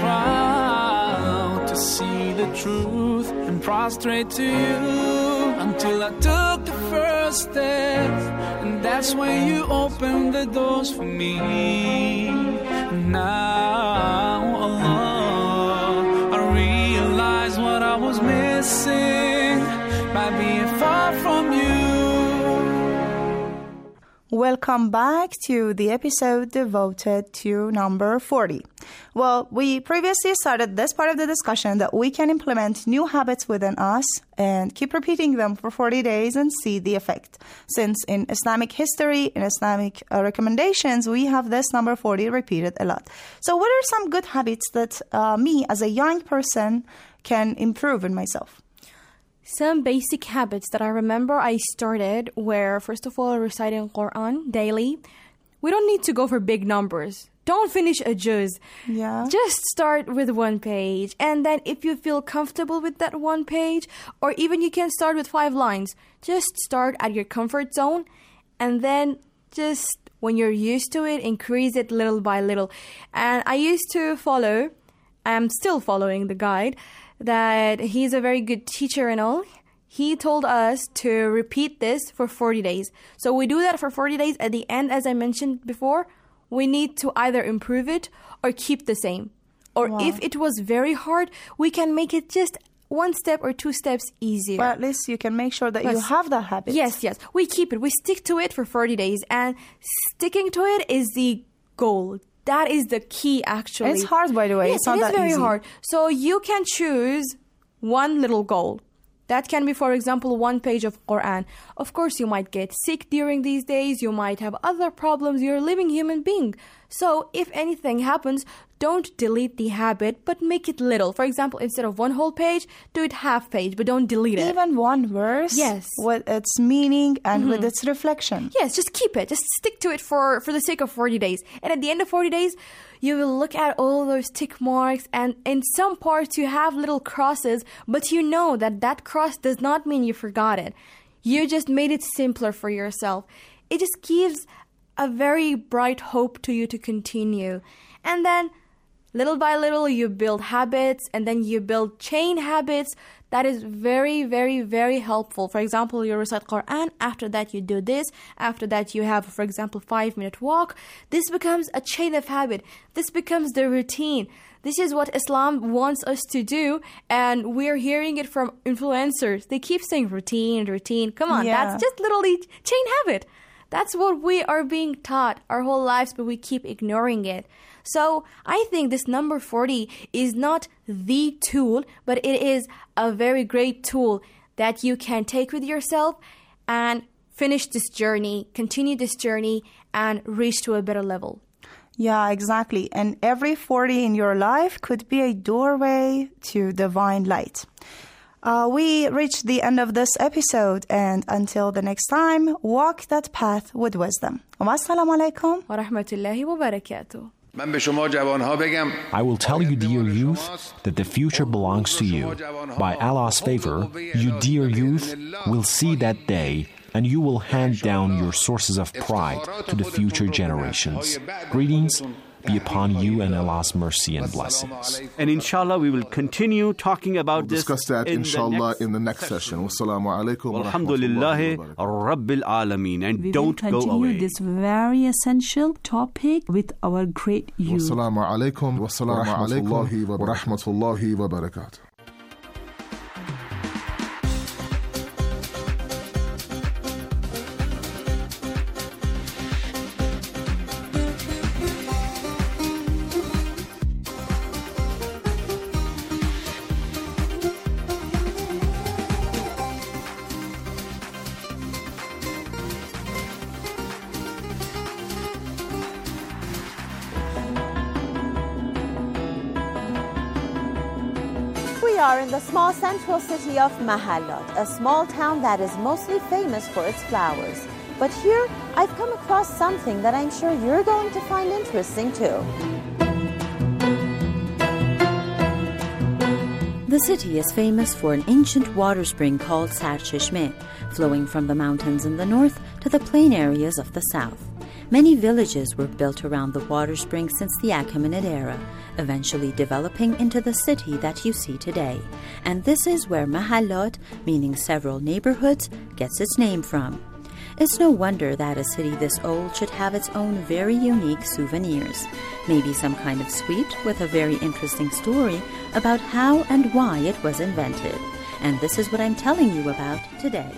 proud to see the truth and prostrate to you until I took the first step, and that's when you opened the doors for me. Now, Allah, I realize what I was missing by being far from you. Welcome back to the episode devoted to number forty. Well, we previously started this part of the discussion that we can implement new habits within us and keep repeating them for forty days and see the effect. Since in Islamic history, in Islamic uh, recommendations, we have this number forty repeated a lot. So what are some good habits that uh, me as a young person can improve in myself? some basic habits that I remember I started were, first of all, reciting Quran daily. We don't need to go for big numbers. Don't finish a juz. Yeah. Just start with one page. And then if you feel comfortable with that one page, or even you can start with five lines, just start at your comfort zone. And then just when you're used to it, increase it little by little. And I used to follow, I'm still following the guide, that he's a very good teacher and all. He told us to repeat this for forty days. So we do that for forty days. At the end, as I mentioned before, we need to either improve it or keep the same. Or Wow. if it was very hard, we can make it just one step or two steps easier. But at least you can make sure that you Yes. have that habit. Yes, yes. We keep it. We stick to it for forty days. And sticking to it is the goal. That is the key, actually. It's hard, by the way. Yes, It's not it is that very easy. hard. So you can choose one little goal. That can be, for example, one page of Quran. Of course, you might get sick during these days. You might have other problems. You're a living human being. So if anything happens, don't delete the habit, but make it little. For example, instead of one whole page, do it half page, but don't delete it. Even one verse. Yes. With its meaning and Mhm. with its reflection. Yes, just keep it. Just stick to it for, for the sake of forty days. And at the end of forty days, you will look at all those tick marks, and in some parts you have little crosses, but you know that that cross does not mean you forgot it. You just made it simpler for yourself. It just gives a very bright hope to you to continue. And then little by little, you build habits, and then you build chain habits. That is very, very, very helpful. For example, you recite Quran. After that, you do this. After that, you have, for example, five-minute walk. This becomes a chain of habit. This becomes the routine. This is what Islam wants us to do, and we're hearing it from influencers. They keep saying routine, routine. Come on, Yeah. that's just literally chain habit. That's what we are being taught our whole lives, but we keep ignoring it. So I think this number forty is not the tool, but it is a very great tool that you can take with yourself and finish this journey, continue this journey, and reach to a better level. Yeah, exactly. And every forty in your life could be a doorway to divine light. Uh, we reached the end of this episode, and until the next time, walk that path with wisdom. Wassalamu alaikum wa rahmatullahi wa barakatuh. I will tell you, dear youth, that the future belongs to you. By Allah's favor, you, dear youth, will see that day, and you will hand down your sources of pride to the future generations. Greetings be upon you and Allah's mercy and blessings. And inshallah, we will continue talking about we'll this. discuss that, in inshallah, the next in the next session. Wassalamu alaikum wa Alhamdulillahi rahmatullahi wa Rabbil Alameen. And We don't will go continue away. this very essential topic with our great youth. Wassalamu alaikum wa rahmatullahi wa rahmatullahi wa barakatuh. We are in the small central city of Mahalot, a small town that is mostly famous for its flowers. But here, I've come across something that I'm sure you're going to find interesting too. The city is famous for an ancient water spring called Sar Cheshmeh, flowing from the mountains in the north to the plain areas of the south. Many villages were built around the water spring since the Achaemenid era, eventually developing into the city that you see today. And this is where Mahalot, meaning several neighborhoods, gets its name from. It's no wonder that a city this old should have its own very unique souvenirs. Maybe some kind of sweet with a very interesting story about how and why it was invented. And this is what I'm telling you about today.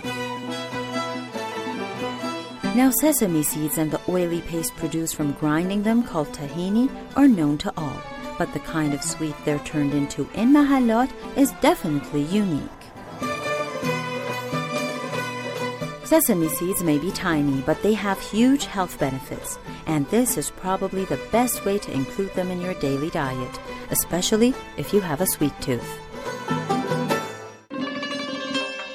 Now, sesame seeds and the oily paste produced from grinding them, called tahini, are known to all. But the kind of sweet they're turned into in Mahalot is definitely unique. Sesame seeds may be tiny, but they have huge health benefits. And this is probably the best way to include them in your daily diet, especially if you have a sweet tooth.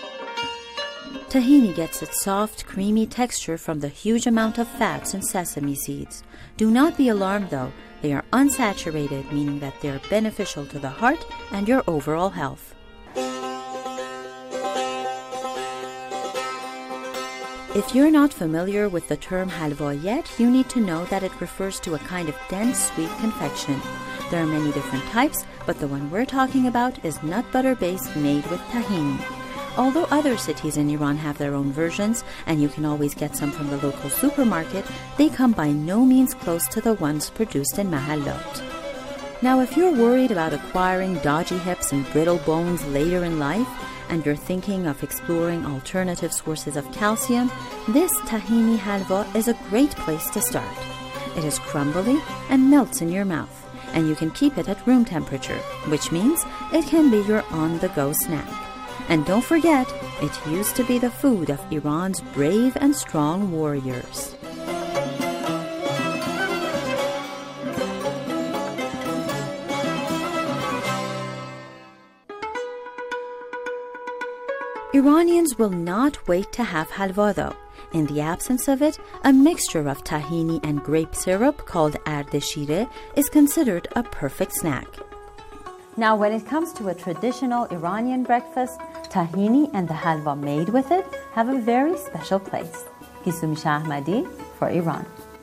Tahini gets its soft, creamy texture from the huge amount of fats in sesame seeds. Do not be alarmed though, they are unsaturated, meaning that they are beneficial to the heart and your overall health. If you're not familiar with the term halwa yet, you need to know that it refers to a kind of dense sweet confection. There are many different types, but the one we're talking about is nut butter based made with tahini. Although other cities in Iran have their own versions, and you can always get some from the local supermarket, they come by no means close to the ones produced in mahallot. Now, if you're worried about acquiring dodgy hips and brittle bones later in life, and you're thinking of exploring alternative sources of calcium, this tahini halwa is a great place to start. It is crumbly and melts in your mouth, and you can keep it at room temperature, which means it can be your on-the-go snack. And don't forget, it used to be the food of Iran's brave and strong warriors. Iranians will not wait to have halwa though. In the absence of it, a mixture of tahini and grape syrup called ardeshire is considered a perfect snack. Now, when it comes to a traditional Iranian breakfast, tahini and the halwa made with it have a very special place. Gisumi Shahmadi for Iran.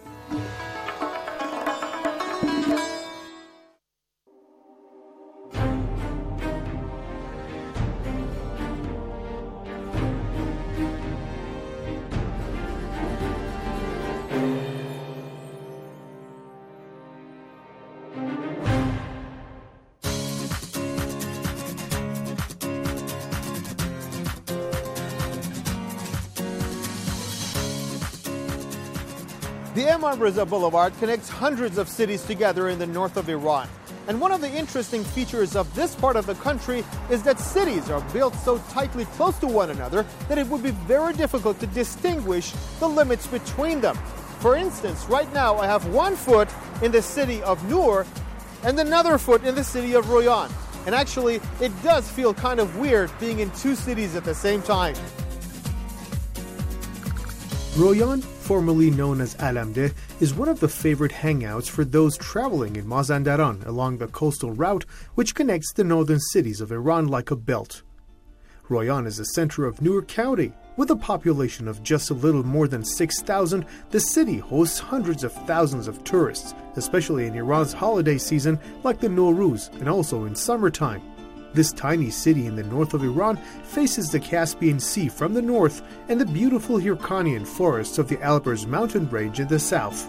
The Imam Reza Boulevard connects hundreds of cities together in the north of Iran. And one of the interesting features of this part of the country is that cities are built so tightly close to one another that it would be very difficult to distinguish the limits between them. For instance, right now I have one foot in the city of Nur and another foot in the city of Royan. And actually, it does feel kind of weird being in two cities at the same time. Royan, formerly known as Alamdeh, is one of the favorite hangouts for those traveling in Mazandaran along the coastal route which connects the northern cities of Iran like a belt. Royan is the center of Nur County. With a population of just a little more than six thousand, the city hosts hundreds of thousands of tourists, especially in Iran's holiday season like the Nowruz and also in summertime. This tiny city in the north of Iran faces the Caspian Sea from the north and the beautiful Hyrcanian forests of the Alborz mountain range in the south.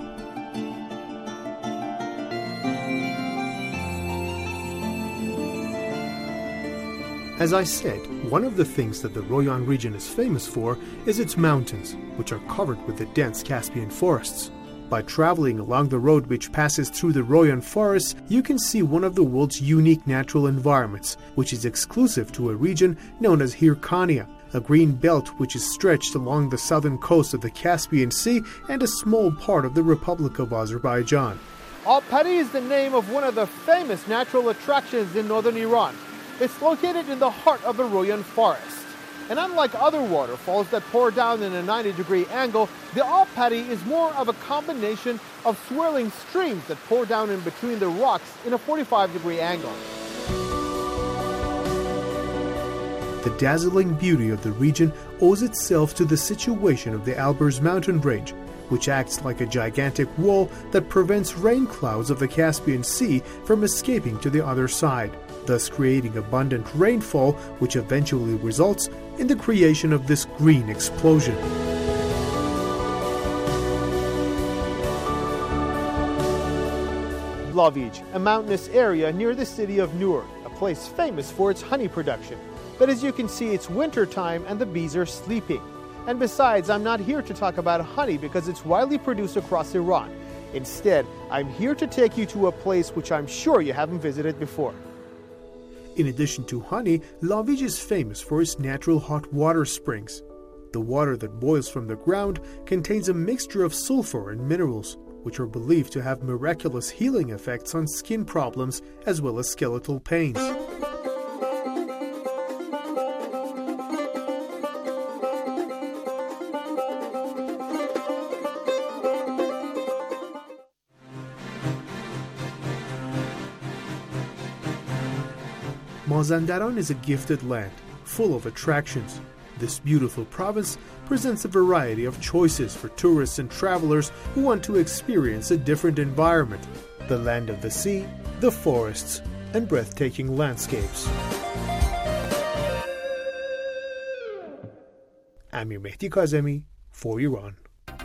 As I said, one of the things that the Royan region is famous for is its mountains, which are covered with the dense Caspian forests. By traveling along the road which passes through the Royan forests, you can see one of the world's unique natural environments, which is exclusive to a region known as Hyrcania, a green belt which is stretched along the southern coast of the Caspian Sea and a small part of the Republic of Azerbaijan. Al-Pari is the name of one of the famous natural attractions in northern Iran. It's located in the heart of the Royan forest. And unlike other waterfalls that pour down in a ninety degree angle, the Al-Pari is more of a combination of swirling streams that pour down in between the rocks in a forty-five degree angle. The dazzling beauty of the region owes itself to the situation of the Alborz mountain range, which acts like a gigantic wall that prevents rain clouds of the Caspian Sea from escaping to the other side, thus creating abundant rainfall, which eventually results in the creation of this green explosion. Lavij, a mountainous area near the city of Nur, a place famous for its honey production. But as you can see, it's winter time and the bees are sleeping. And besides, I'm not here to talk about honey because it's widely produced across Iran. Instead, I'm here to take you to a place which I'm sure you haven't visited before. In addition to honey, Lavij is famous for its natural hot water springs. The water that boils from the ground contains a mixture of sulfur and minerals, which are believed to have miraculous healing effects on skin problems as well as skeletal pains. Mazandaran is a gifted land, full of attractions. This beautiful province presents a variety of choices for tourists and travelers who want to experience a different environment, the land of the sea, the forests, and breathtaking landscapes. Amir Mehdi Kazemi for Iran.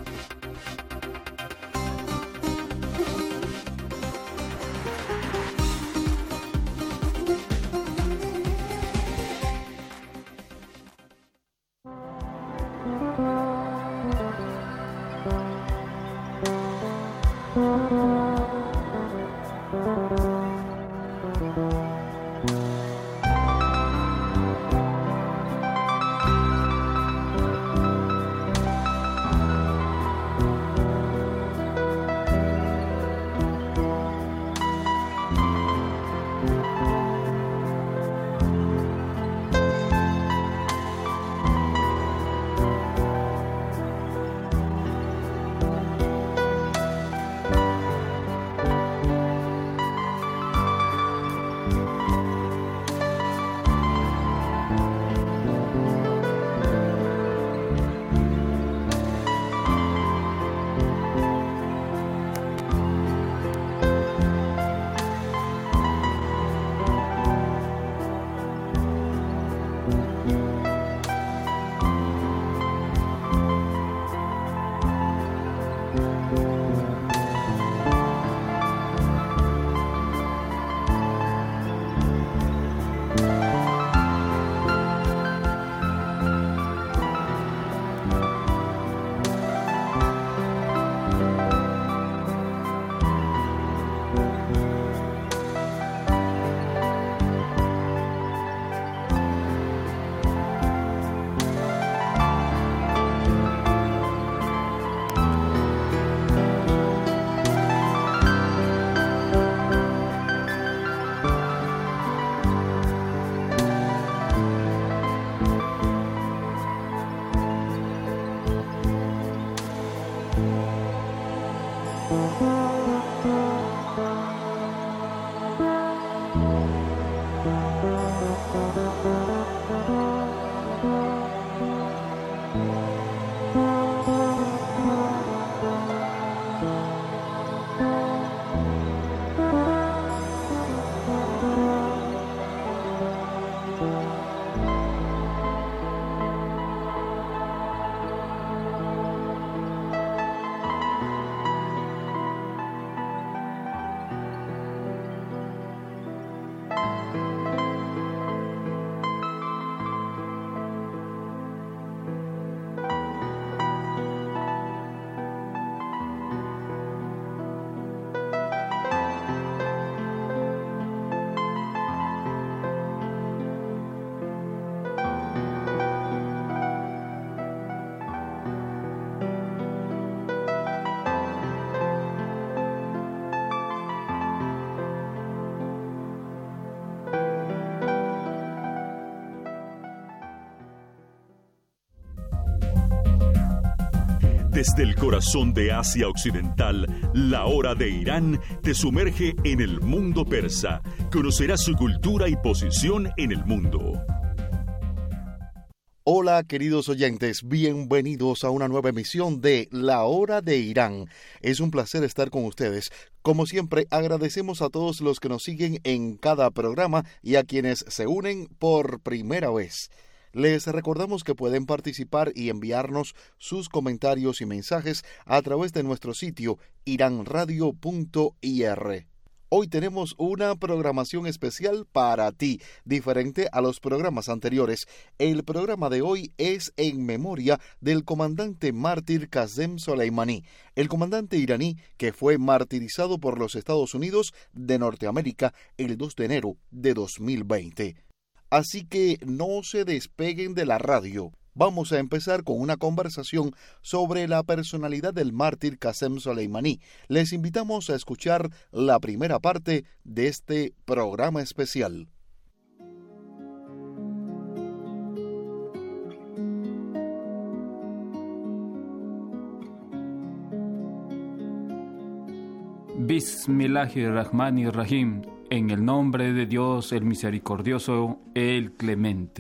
Desde el corazón de Asia Occidental, La Hora de Irán te sumerge en el mundo persa. Conocerás su cultura y posición en el mundo. Hola queridos oyentes, bienvenidos a una nueva emisión de La Hora de Irán. Es un placer estar con ustedes. Como siempre, agradecemos a todos los que nos siguen en cada programa y a quienes se unen por primera vez. Les recordamos que pueden participar y enviarnos sus comentarios y mensajes a través de nuestro sitio iran radio punto i r. Hoy tenemos una programación especial para ti, diferente a los programas anteriores. El programa de hoy es en memoria del comandante mártir Qasem Soleimani, el comandante iraní que fue martirizado por los Estados Unidos de Norteamérica el dos de enero de dos mil veinte. Así que no se despeguen de la radio. Vamos a empezar con una conversación sobre la personalidad del mártir Qasem Soleimani. Les invitamos a escuchar la primera parte de este programa especial. Bismillahirrahmanirrahim. En el nombre de Dios, el misericordioso, el clemente.